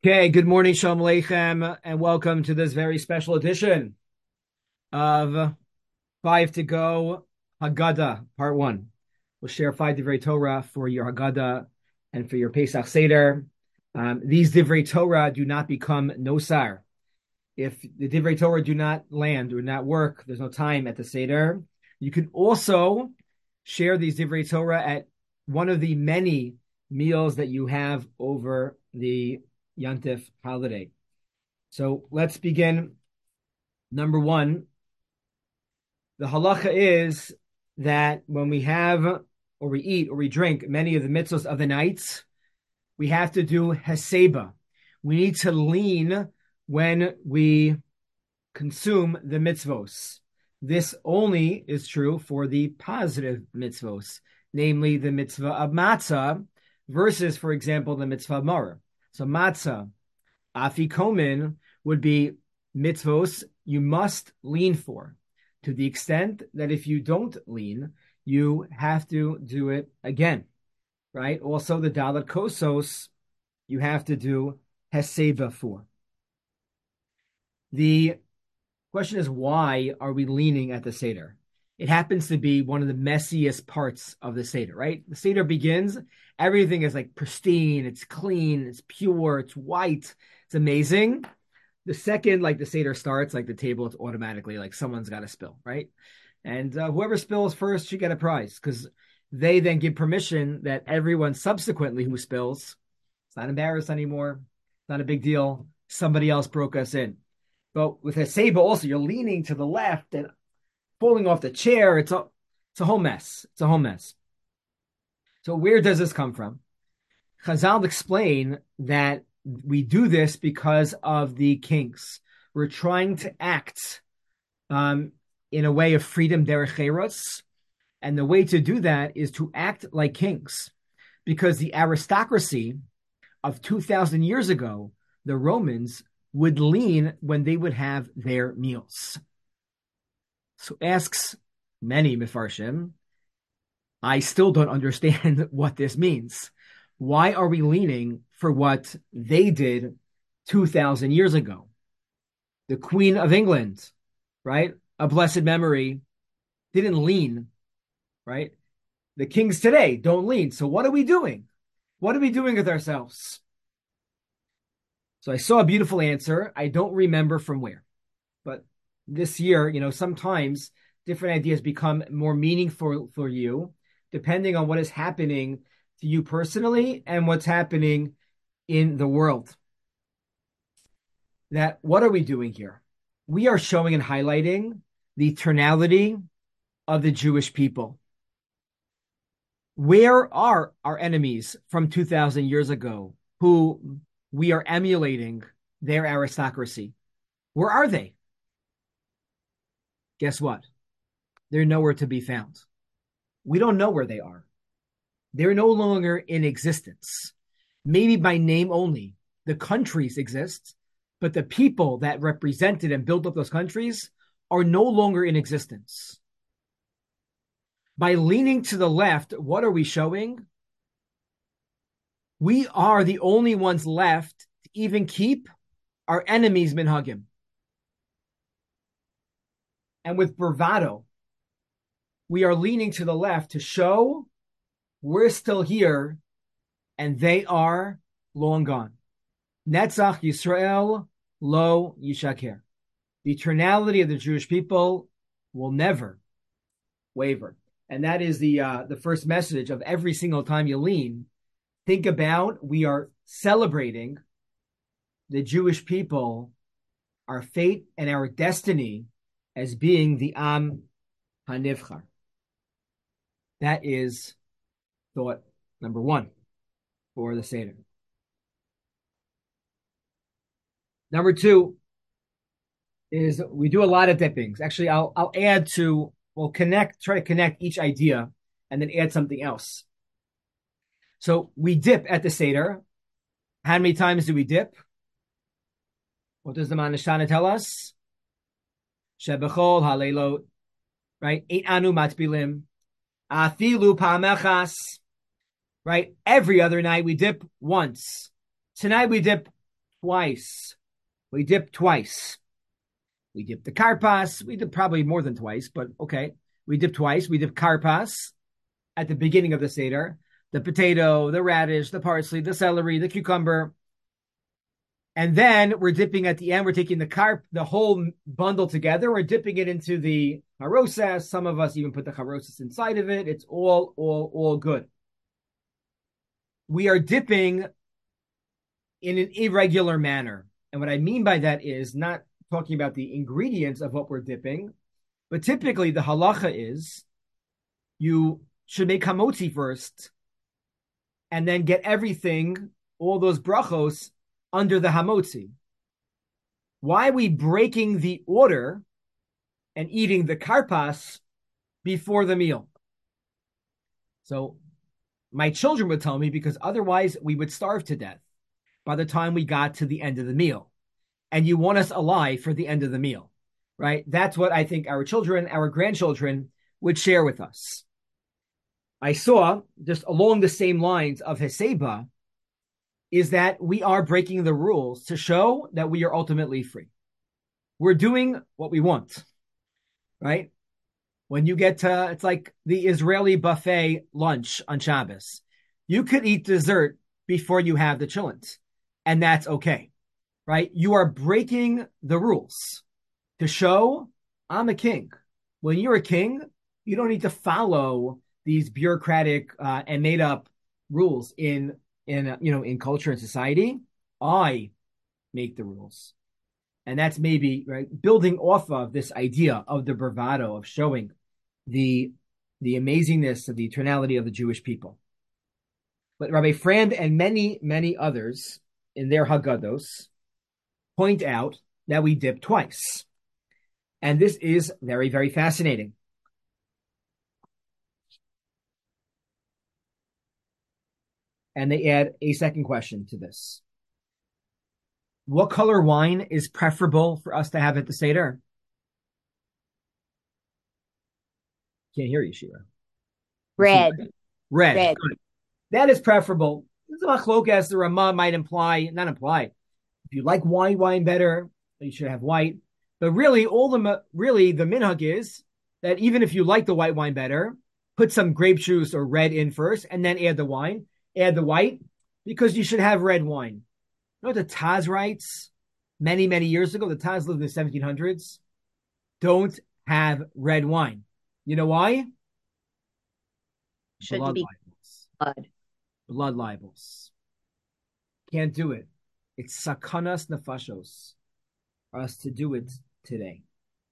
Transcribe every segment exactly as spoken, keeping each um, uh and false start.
Okay, good morning, Shalom Aleichem, and welcome to this very special edition of Five to Go Haggadah, Part One. We'll share five Divrei Torah for your Haggadah and for your Pesach Seder. Um, these Divrei Torah do not become nosar. If the Divrei Torah do not land or not work, there's no time at the Seder. You can also share these Divrei Torah at one of the many meals that you have over the Yantif holiday. So let's begin. Number one, the halacha is that when we have or we eat or we drink many of the mitzvahs of the nights, we have to do heseba. We need to lean when we consume the mitzvos. This only is true for the positive mitzvos, namely the mitzvah of matzah versus, for example, the mitzvah of maror. So matzah, afikomen would be mitzvos you must lean for, to the extent that if you don't lean, you have to do it again, right? Also, the dalat kosos, you have to do heseba for. The question is, why are we leaning at the Seder? It happens to be one of the messiest parts of the Seder, right? The Seder begins, everything is like pristine, it's clean, it's pure, it's white, it's amazing. The second, like the Seder starts, like the table, it's automatically like someone's got to spill, right? And uh, whoever spills first should get a prize because they then give permission that everyone subsequently who spills, it's not embarrassed anymore, it's not a big deal. Somebody else broke us in. But with heseba also, you're leaning to the left and falling off the chair. It's a, it's a whole mess. It's a whole mess. So where does this come from? Chazal explain that we do this because of the kings. We're trying to act um, in a way of freedom derech eretz, and the way to do that is to act like kings, because the aristocracy of two thousand years ago, the Romans, would lean when they would have their meals. So asks many Mefarshim, I still don't understand what this means. Why are we leaning for what they did two thousand years ago? The Queen of England, right? A blessed memory, didn't lean, right? The kings today don't lean. So what are we doing? What are we doing with ourselves? So I saw a beautiful answer. I don't remember from where. But this year, you know, sometimes different ideas become more meaningful for you, depending on what is happening to you personally and what's happening in the world. That what are we doing here? We are showing and highlighting the eternality of the Jewish people. Where are our enemies from two thousand years ago who we are emulating their aristocracy? Where are they? Guess what? They're nowhere to be found. We don't know where they are. They're no longer in existence. Maybe by name only. The countries exist, but the people that represented and built up those countries are no longer in existence. By leaning to the left, what are we showing? We are the only ones left to even keep our enemies minhagim. And with bravado, we are leaning to the left to show we're still here and they are long gone. Netzach Yisrael lo yishaker. The eternality of the Jewish people will never waver. And that is the uh, the first message of every single time you lean. Think about, we are celebrating the Jewish people, our fate and our destiny as being the Am HaNivchar. That is thought number one for the Seder. Number two is we do a lot of dippings. Actually, I'll I'll add to, we'll connect, try to connect each idea and then add something else. So we dip at the Seder. How many times do we dip? What does the Manashana tell us? Shebechol halelot, right? Ein anu matbilim, afilu pa'amechas, right? Every other night we dip once. Tonight we dip twice. We dip twice. We dip the karpas. We dip probably more than twice, but okay. We dip twice. We dip karpas at the beginning of the Seder. The potato, the radish, the parsley, the celery, the cucumber. And then we're dipping at the end. We're taking the carp, the whole bundle together. We're dipping it into the harosas. Some of us even put the harosas inside of it. It's all, all, all good. We are dipping in an irregular manner. And what I mean by that is not talking about the ingredients of what we're dipping, but typically the halacha is you should make hamotzi first and then get everything, all those brachos, under the hamotzi. Why are we breaking the order and eating the karpas before the meal? So my children would tell me, because otherwise we would starve to death by the time we got to the end of the meal. And you want us alive for the end of the meal, right? That's what I think our children, our grandchildren would share with us. I saw, just along the same lines of Heseba, is that we are breaking the rules to show that we are ultimately free. We're doing what we want, right? When you get to, it's like the Israeli buffet lunch on Shabbos. You could eat dessert before you have the chillins, and that's okay, right? You are breaking the rules to show I'm a king. When you're a king, you don't need to follow these bureaucratic uh, and made up rules in in you know in culture and society. I make the rules, and that's maybe right building off of this idea of the bravado of showing the the amazingness of the eternality of the Jewish people. But Rabbi Frand and many many others in their Haggados point out that we dip twice, and this is very very fascinating. And they add a second question to this. What color wine is preferable for us to have at the Seder? Can't hear you, Shira. Red. Red. Red. Good. That is preferable. This is a machlok, as the Ramah might imply, not imply. If you like white wine better, you should have white. But really, all the really the minhag is that even if you like the white wine better, put some grape juice or red in first, and then add the wine. Add the white, because you should have red wine. You know what the Taz writes many, many years ago? The Taz lived in the seventeen hundreds. Don't have red wine. You know why? Shouldn't blood be libels. blood. Blood libels. Can't do it. It's sakanas nefashos for us to do it today.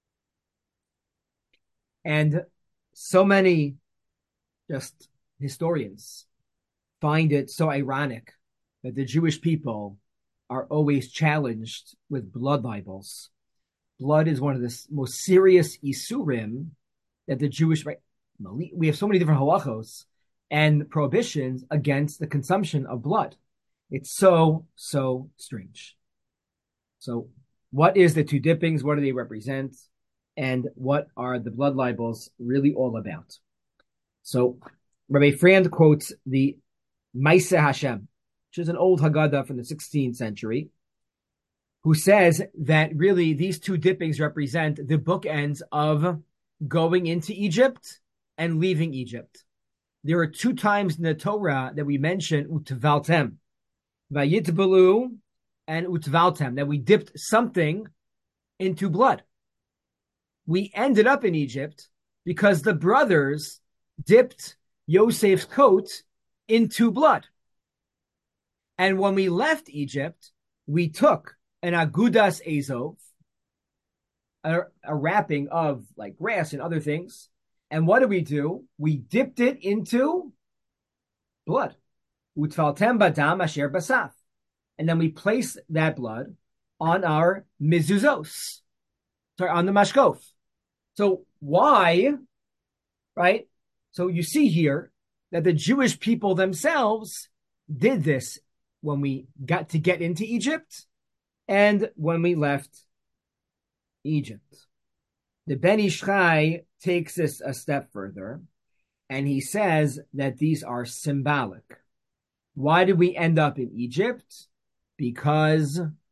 And so many just historians find it so ironic that the Jewish people are always challenged with blood libels. Blood is one of the most serious isurim that the Jewish, right? We have so many different halachos and prohibitions against the consumption of blood. It's so, so strange. So what is the two dippings? What do they represent? And what are the blood libels really all about? So Rabbi Frand quotes the Maaseh Hashem, which is an old Haggadah from the sixteenth century, who says that really these two dippings represent the bookends of going into Egypt and leaving Egypt. There are two times in the Torah that we mention utvaltem, vayitbalu and utvaltem, that we dipped something into blood. We ended up in Egypt because the brothers dipped Yosef's coat into blood. And when we left Egypt, we took an agudas ezov, a, a wrapping of like grass and other things. And what did we do? We dipped it into blood. Utvaltem badam asher basaf. And then we placed that blood on our mezuzos, sorry, on the mashkof. So why, right? So you see here that the Jewish people themselves did this when we got to get into Egypt and when we left Egypt. The Ben Ish Chai takes this a step further, and he says that these are symbolic. Why did we end up in Egypt? Because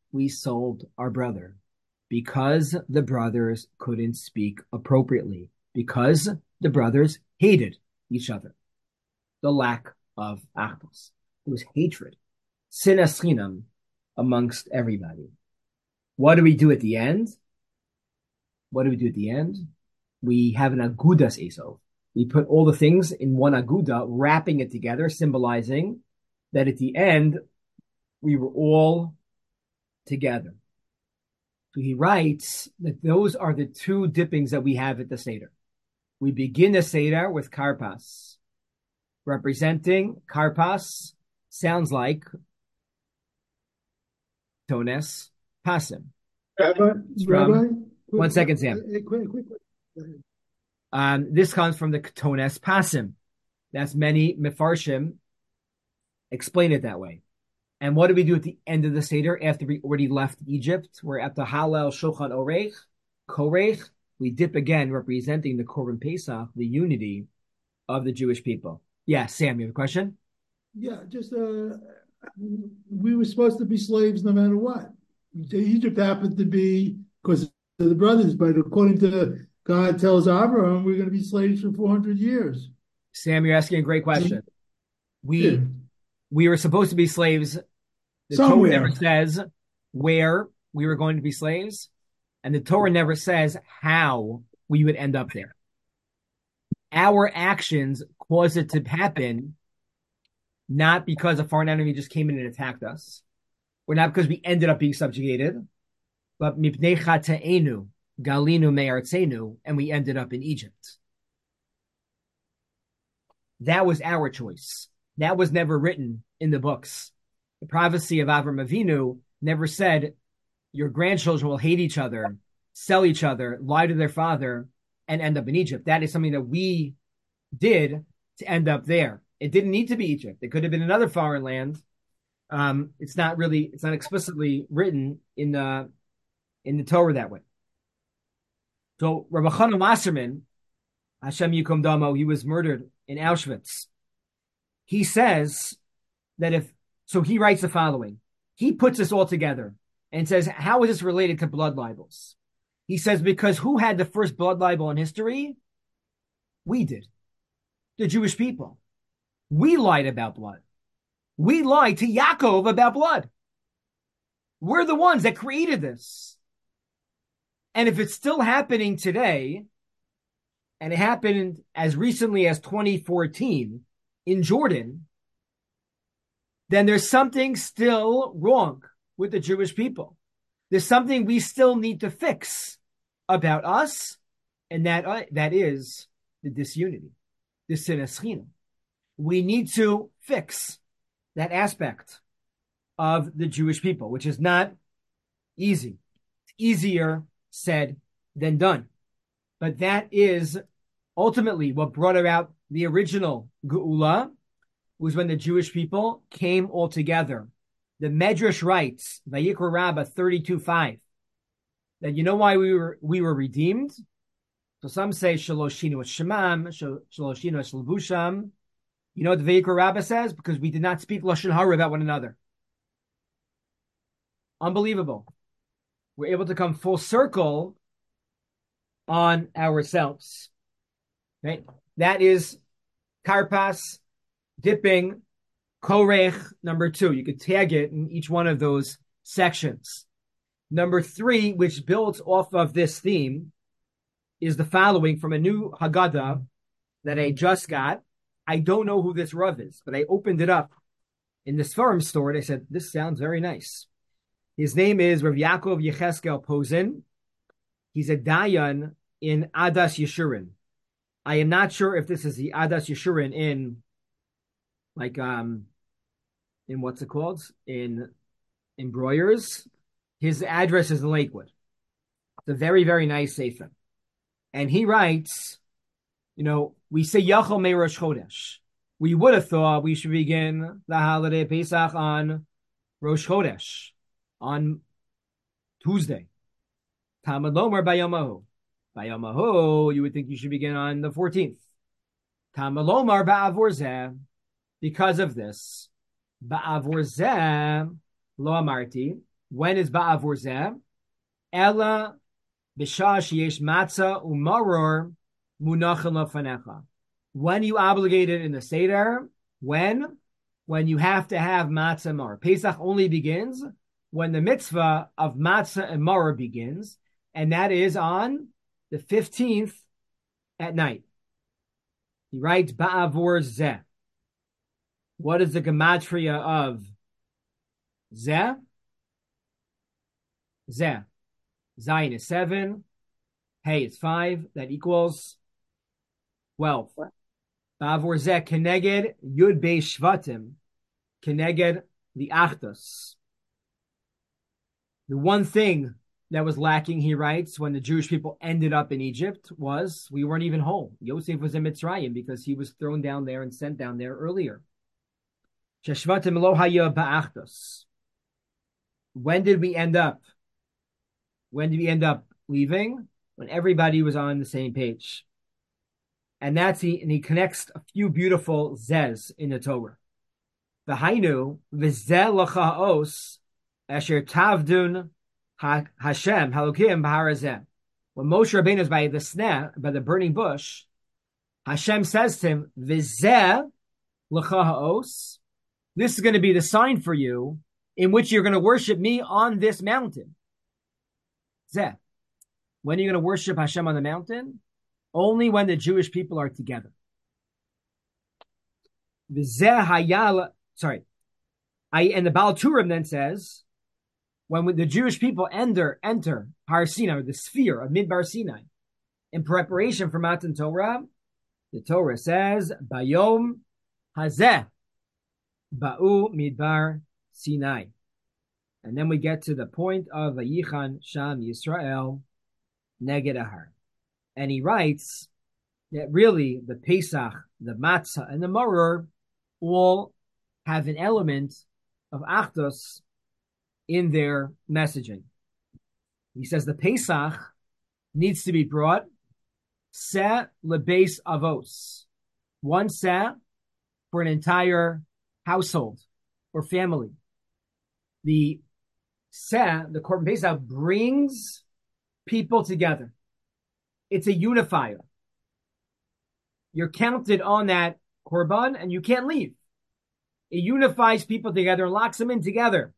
we sold our brother? Because the brothers couldn't speak appropriately, because the brothers hated each other. The lack of achdus. There was hatred, sinas chinam, amongst everybody. What do we do at the end? What do we do at the end? We have an agudas esov. We put all the things in one aguda, wrapping it together, symbolizing that at the end, we were all together. So he writes that those are the two dippings that we have at the Seder. We begin the Seder with karpas, representing karpas sounds like tones pasim. Rabbi, From, Rabbi, one second, Sam. Quick, quick, quick. Um, this comes from the tones pasim. That's many mefarshim explain it that way. And what do we do at the end of the Seder after we already left Egypt? We're at the Hallel Shulchan Orech, Korech. We dip again, representing the Korban Pesach, the unity of the Jewish people. Yeah, Sam, you have a question? Yeah, just uh, we were supposed to be slaves no matter what. Egypt happened to be because of the brothers, but according to God tells Abraham, we're going to be slaves for four hundred years. Sam, you're asking a great question. We Yeah. we were supposed to be slaves. The Somewhere. Torah never says where we were going to be slaves, and the Torah never says how we would end up there. Our actions caused it to happen, not because a foreign enemy just came in and attacked us, or not because we ended up being subjugated, but mipnei chata'enu galinu me'artzenu, and we ended up in Egypt. That was our choice. That was never written in the books. The prophecy of Avram Avinu never said your grandchildren will hate each other, sell each other, lie to their father, and end up in Egypt. That is something that we did to end up there. It didn't need to be Egypt. It could have been another foreign land. Um, it's not really, it's not explicitly written in the in the Torah that way. So Rabbi Chanan Wasserman, Hashem Yikom Damo, he was murdered in Auschwitz. He says that if, so he writes the following. He puts this all together and says, how is this related to blood libels? He says, because who had the first blood libel in history? We did. The Jewish people. We lied about blood. We lied to Yaakov about blood. We're the ones that created this. And if it's still happening today, and it happened as recently as twenty fourteen in Jordan, then there's something still wrong with the Jewish people. There's something we still need to fix about us, and that uh, that is the disunity, the sinas chinam. We need to fix that aspect of the Jewish people, which is not easy. It's easier said than done. But that is ultimately what brought about the original Geula, was when the Jewish people came all together. The Medrash writes, Vayikra Rabbah thirty-two five, that you know why we were we were redeemed? So some say Shaloshinu Shemam, Shaloshinu Shalbusham. You know what the Vayikra Rabbah says? Because we did not speak Lashon Hara about one another. Unbelievable. We're able to come full circle on ourselves. Right? That is Karpas, dipping, Korech, number two. You could tag it in each one of those sections. Number three, which builds off of this theme, is the following from a new Haggadah that I just got. I don't know who this Rav is, but I opened it up in the Sfarim store and I said, this sounds very nice. His name is Rav Yaakov Yecheskel Posen. He's a Dayan in Adas Yeshurun. I am not sure if this is the Adas Yeshurun in, like, um, in what's it called? In, in Broyers. His address is in Lakewood. It's a very, very nice sefer. And he writes, you know, we say Yachol Me Rosh Chodesh. We would have thought we should begin the holiday Pesach on Rosh Chodesh, on Tuesday. Talmud Lomar Bayamahu. Bayamahu, you would think you should begin on the fourteenth. Talmud Lomar Ba'avor Zeh. Because of this, Ba'avor Zeh Lo Amarti. When is ba'avur zeh? Ella b'shah sheyesh matzah umaror munachim lefanecha. When you obligated in the Seder, when? When you have to have matzah and maror. Pesach only begins when the mitzvah of matzah and maror begins, and that is on the fifteenth at night. He writes, Ba'avor zeh. What is the gematria of zeh? Zeh. Zayin is seven. Hey is five. That equals twelve. Ba'avor zeh keneged yud beis shvatim. Keneged the achdos. The one thing that was lacking, he writes, when the Jewish people ended up in Egypt was we weren't even whole. Yosef was in Mitzrayim because he was thrown down there and sent down there earlier. Sheshvatim lo haya ba'achdos. When did we end up? When did we end up leaving? When everybody was on the same page. And that's he, and he connects a few beautiful zez in the Torah. V'hainu v'zeh l'chaos asher tavdun Hashem Halokim b'harazeh. When Moshe Rabbeinu is by the sneh, by the burning bush, Hashem says to him, "V'zeh l'cha ha'os." This is going to be the sign for you in which you're going to worship me on this mountain. Zeh. When are you going to worship Hashem on the mountain? Only when the Jewish people are together. V'zeh hayal. Sorry, I and the Baal Turim then says, when the Jewish people enter, enter Har Sinai, the sphere of Midbar Sinai, in preparation for Matan Torah, the Torah says, Bayom Hazeh Ba'u Midbar Sinai. And then we get to the point of Vayichan Sham Yisrael Neged Ahar. And he writes that really the Pesach, the Matzah, and the Maror all have an element of Achdos in their messaging. He says the Pesach needs to be brought seh lebeis avos, one seh for an entire household or family. The seh, the Korban Pesach, brings people together. It's a unifier. You're counted on that Korban and you can't leave. It unifies people together and locks them in together.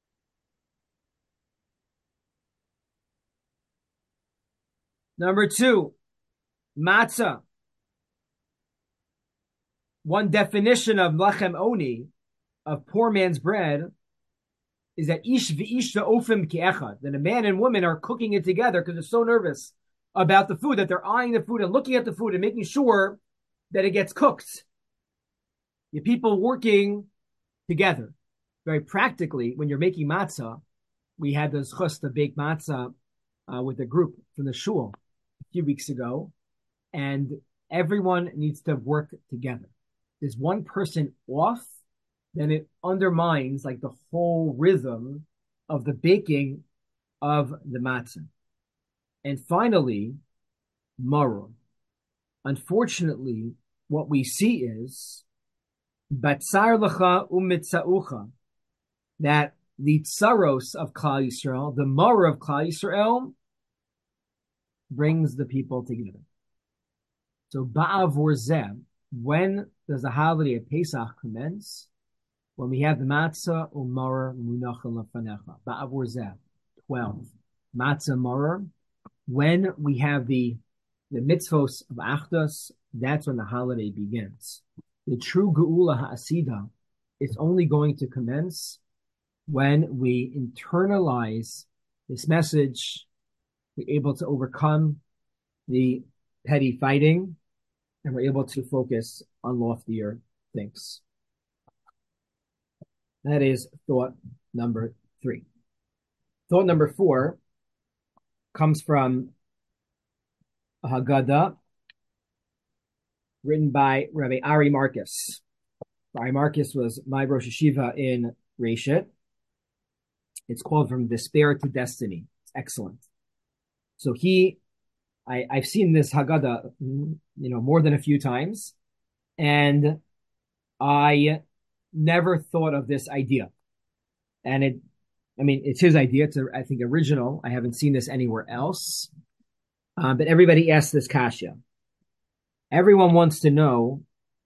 Number two, matzah. One definition of lechem oni, of poor man's bread, is that ish v'ish ofim ke'echad, that a man and woman are cooking it together because they're so nervous about the food that they're eyeing the food and looking at the food and making sure that it gets cooked. The people working together. Very practically, when you're making matzah, we had the zchus to bake matzah uh, with a group from the shul a few weeks ago, and everyone needs to work together. There's one person off, then it undermines like the whole rhythm of the baking of the matzah. And finally, maror. Unfortunately, what we see is batzar lecha umitzaucha, that the tsaros of Klal Yisrael, the maror of Klal Yisrael, brings the people together. So ba'avor zeh, when does the holiday of Pesach commence? When we have the matzah u'maror munachim lefanecha. Ba'avor zeh, twelve. Matzah maror. When we have the the mitzvos of Achdos, that's when the holiday begins. The true Geula Ha'asida is only going to commence when we internalize this message, we're able to overcome the petty fighting, and we're able to focus on loftier things. That is thought number three. Thought number four comes from a Haggadah written by Rabbi Ari Marcus. Ari Marcus was my Rosh Hashiva in Reshit. It's called From Despair to Destiny. It's excellent. So he, I, I've seen this Haggadah, you know, more than a few times, and I never thought of this idea. And it I mean, it's his idea. It's, a, I think, original. I haven't seen this anywhere else. Um, but everybody asks this kasha. Everyone wants to know,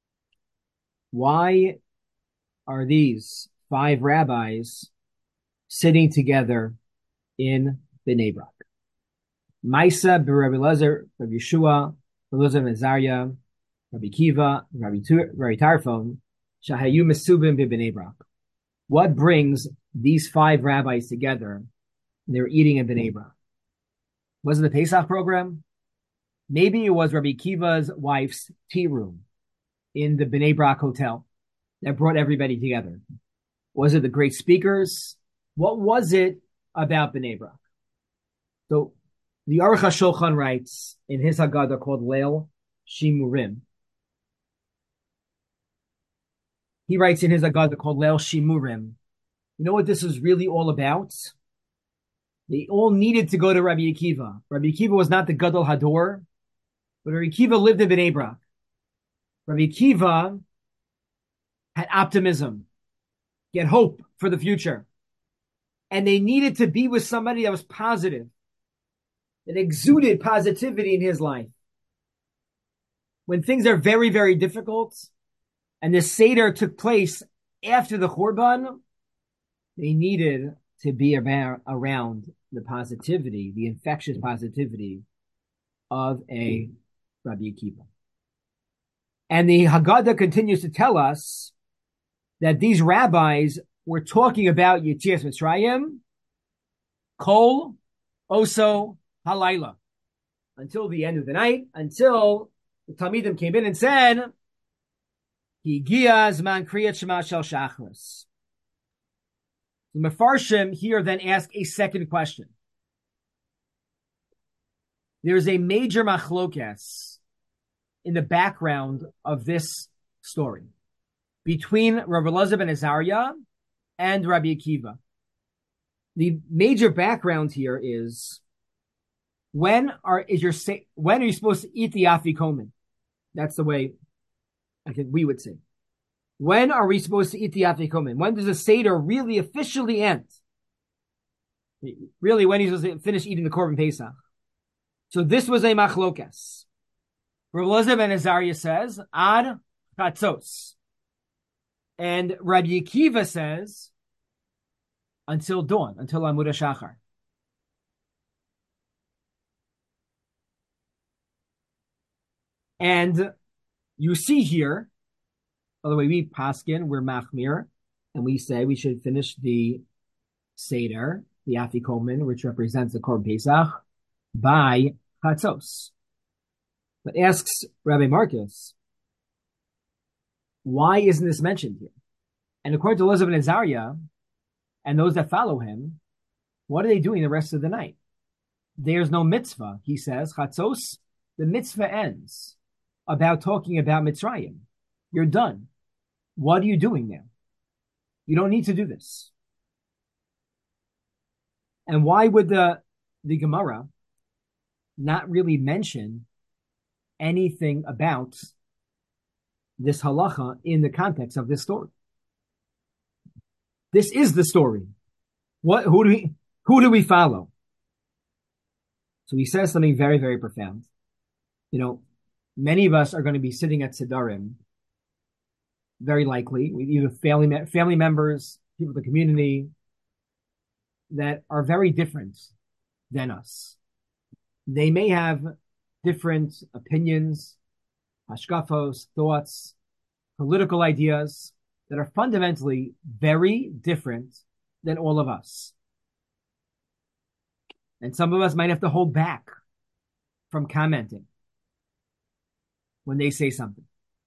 why are these five rabbis sitting together in Bnei Brak? Maisa, Rabbi Lezer, Rabbi Yeshua, Rabbi Lezer ben Azariah, Rabbi Kiva, Rabbi, Rabbi Tarfon, Shahayu Mesubim B'Bnei Brak. What brings these five rabbis together? They're eating in Bnei Brak. Was it the Pesach program? Maybe it was Rabbi Kiva's wife's tea room in the Bnei Brak hotel that brought everybody together. Was it the great speakers? What was it about Bnei Brak? So the Aruch HaShulchan writes in his Haggadah called Leil Shimurim. He writes in his Haggadah called Leil Shimurim. You know what this is really all about? They all needed to go to Rabbi Akiva. Rabbi Akiva was not the Gadol Hador, but Rabbi Akiva lived in Bnei Brak. Rabbi Akiva had optimism, he had hope for the future. And they needed to be with somebody that was positive, that exuded positivity in his life. When things are very, very difficult, and the Seder took place after the Churban, they needed to be around, around the positivity, the infectious positivity of a Rabbi Akiva. And the Haggadah continues to tell us that these rabbis were talking about Yetzias Mitzrayim, Kol, Oso, Halayla, until the end of the night, until the Talmidim came in and said, Higia Zman Kriyat Shema Shel Shachris. The Mefarshim here then ask a second question. There's a major machlokas in the background of this story between Rabbi Elazar ben Azariah and Rabbi Akiva. The major background here is, when are is your when are you supposed to eat the afikomen? That's the way I think we would say. When are we supposed to eat the afikomen? When does the Seder really officially end? Really, when he's supposed to finish eating the Korban Pesach. So this was a machlokas. Rabbi Elazar ben Azariah says, Ad Chatzos. And Rabbi Akiva says, until dawn, until Amud HaShachar. And you see here, by the way, we paskin, we're machmir, and we say we should finish the Seder, the Afikomen, which represents the Korban Pesach, by Chatzos. But asks Rabbi Marcus, why isn't this mentioned here? And according to Elazar ben Azariah and those that follow him, what are they doing the rest of the night? There's no mitzvah, he says. Chatzos, the mitzvah ends about talking about Mitzrayim. You're done. What are you doing there? You don't need to do this. And why would the, the Gemara not really mention anything about this halacha in the context of this story? This is the story. What? Who do we? Who do we follow? So he says something very, very profound. You know, many of us are going to be sitting at Sidarim. Very likely, we either family family members, people in the community that are very different than us. They may have different opinions, hashkafos, thoughts, political ideas that are fundamentally very different than all of us. And some of us might have to hold back from commenting when they say something.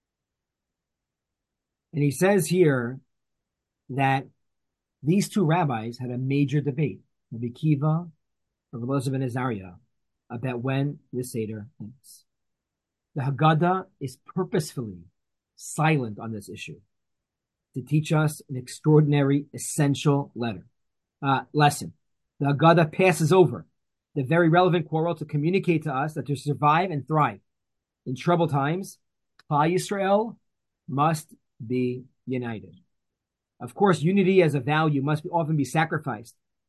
And he says here that these two rabbis had a major debate, Rabbi Akiva and Rabbi Elazar ben Azariah, about when the Seder ends. The Haggadah is purposefully silent on this issue to teach us an extraordinary, essential letter, uh, lesson. The Haggadah passes over the very relevant quarrel to communicate to us that to survive and thrive in troubled times, Klal Yisrael must be united. Of course, unity as a value must be, often be sacrificed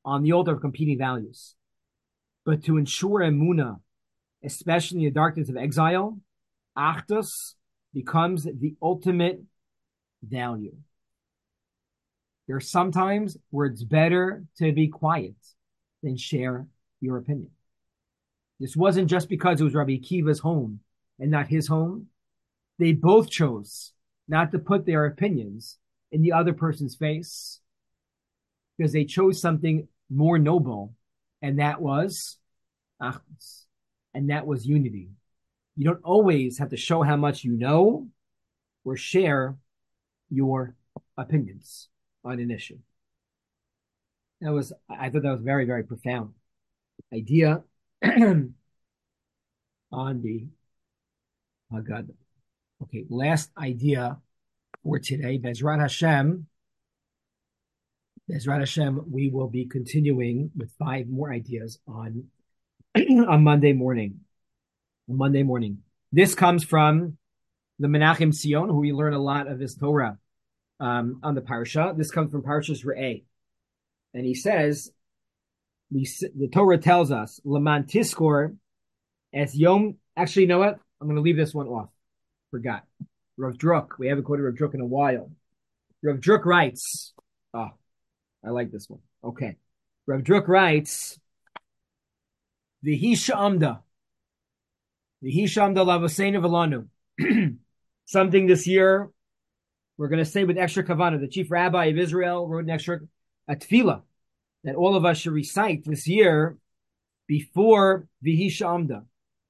on the altar of competing values. But to ensure emunah, especially in the darkness of exile, achdus becomes the ultimate value. There are some times where it's better to be quiet than share your opinion. This wasn't just because it was Rabbi Akiva's home and not his home. They both chose not to put their opinions in the other person's face because they chose something more noble, and that was achdus, and that was unity. You don't always have to show how much you know or share your opinions on an issue. That was, I thought that was very, very profound idea on the Haggadah. Okay, last idea for today, Bezrat Hashem. Bezrat Hashem, we will be continuing with five more ideas on on Monday morning. On Monday morning. This comes from the Menachem Sion, who we learn a lot of his Torah um, on the parsha. This comes from Parshas Re'eh. And he says, we, the Torah tells us, Laman Tiskor as Yom. Actually, you know what? I'm going to leave this one off. Forgot. Rav Druk. We haven't quoted Rav Druk in a while. Rav Druk writes, oh, I like this one. Okay. Rav Druk writes, V'hi sha'amda. V'hi sha'amda lavoseinu v'lanu. Something this year we're going to say with extra kavanah. The chief rabbi of Israel wrote an extra a tefillah that all of us should recite this year before V'hi sha'amda.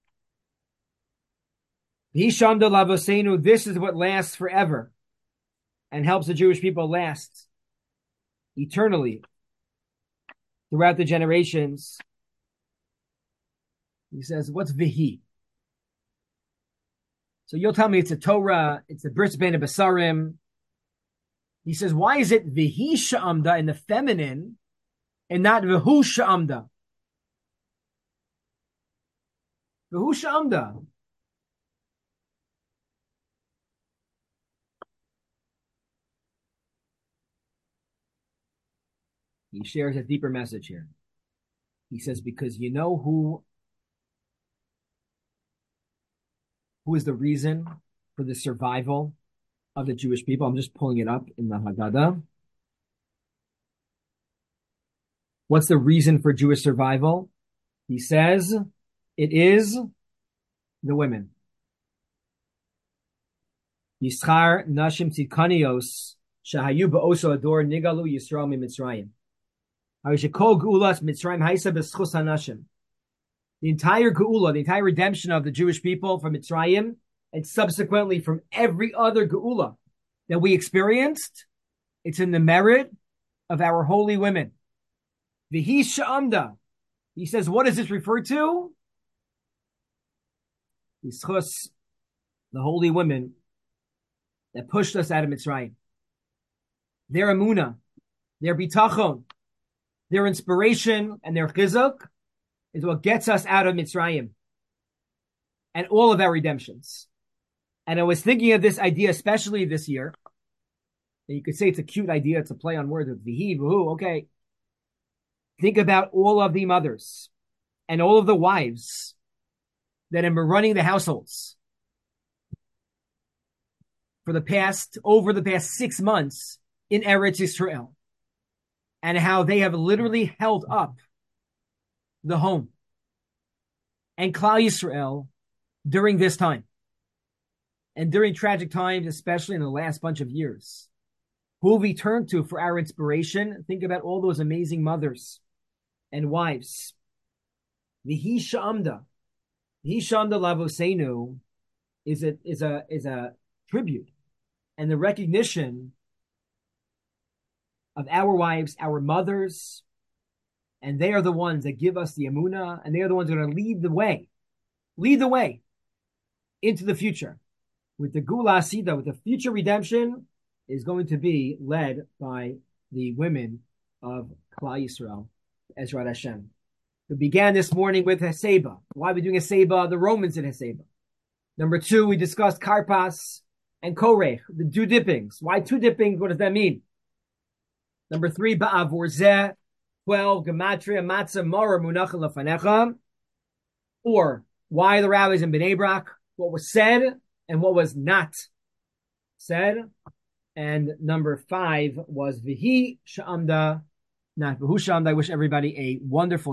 V'hi sha'amda lavoseinu. This is what lasts forever and helps the Jewish people last eternally throughout the generations. He says, what's Vihi? So you'll tell me it's a Torah, it's a Bris Bein Basarim. He says, why is it Vihi Sha'amda in the feminine and not Vihu Sha'amda? Vihu Sha'amda. He shares a deeper message here. He says, because you know who, who is the reason for the survival of the Jewish people? I'm just pulling it up in the Haggadah. What's the reason for Jewish survival? He says, it is the women. Yischar nashim tzidkanios shahayu ba'oso ador nigalu Yisrael miMitzrayim. The entire Geula, the entire redemption of the Jewish people from Mitzrayim, and subsequently from every other Geula that we experienced, it's in the merit of our holy women. V'hi sha'amda. He says, what does this refer to? Yischus, the holy women that pushed us out of Mitzrayim. Their emunah, their bitachon, their inspiration and their chizuk is what gets us out of Mitzrayim and all of our redemptions. And I was thinking of this idea, especially this year. And you could say it's a cute idea. It's a play on words of vihi, vuhu. Okay. Think about all of the mothers and all of the wives that have been running the households for the past, over the past six months in Eretz Yisrael. And how they have literally held up the home and Klal Yisrael during this time. And during tragic times, especially in the last bunch of years. Who we turn to for our inspiration? Think about all those amazing mothers and wives. V'hi sha'amda. V'hi sha'amda lavoseinu is a, is a, is a tribute and the recognition of our wives, our mothers, and they are the ones that give us the emunah, and they are the ones that are going to lead the way, lead the way into the future. With the Gula Asida, with the future redemption, is going to be led by the women of Klal Yisrael, Ezrat Hashem. We began this morning with Heseba. Why are we doing Heseba? The Romans did Heseba. Number two, we discussed Karpas and Korech, the two dippings. Why two dippings? What does that mean? Number three, Ba'avor Zeh, twelve, Gematria, Matzah, Mora, Munach, Lefanecha. Or why the rabbis in Bnei Brak, what was said and what was not said. And number five was Vihi Sha'amda, not Vihu Sha'amda. I wish everybody a wonderful